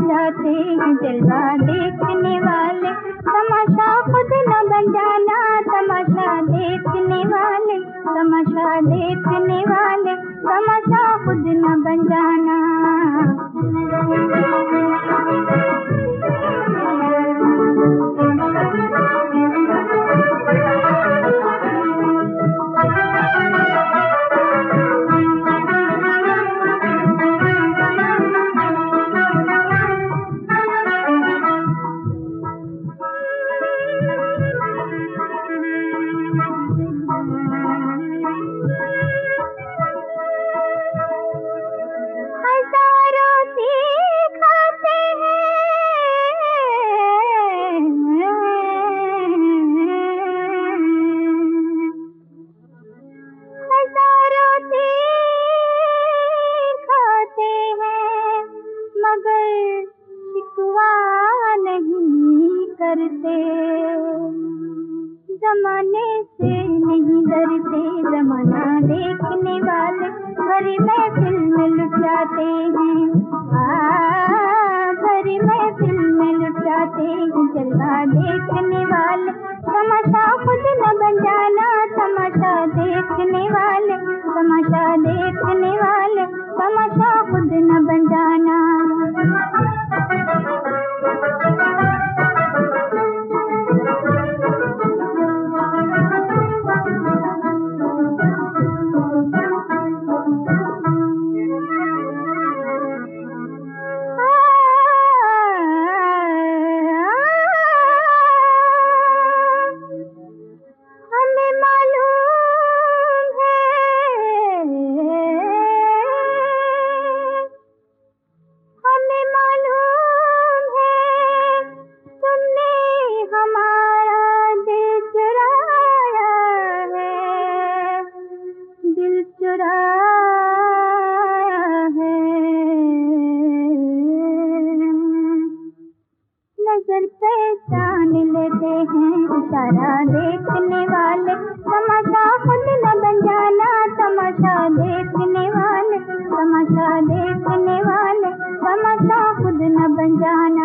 जाते हैं जलवा देखने वाले, तमाशा खुद न बन जाना, तमाशा देखने वाले, तमाशा देखने वाले, तमाशा खुद न बन जाना। जमाने से नहीं डरते, जमाना देखने वाले भरी महफिल में लुट जाते हैं, भरी महफिल में लुट जाते हैं जलवा देखने वाले, तमाशा खुद न बन जाना, तमाशा देखने वाले, तमाशा देखने वाले, तमाशा खुद न बन जाना। नजर पहचान लेते हैं इशारा देखने वाले, तमाशा खुद न बन जाना, तमाशा देखने वाले, तमाशा देखने वाले, तमाशा खुद न बन जाना।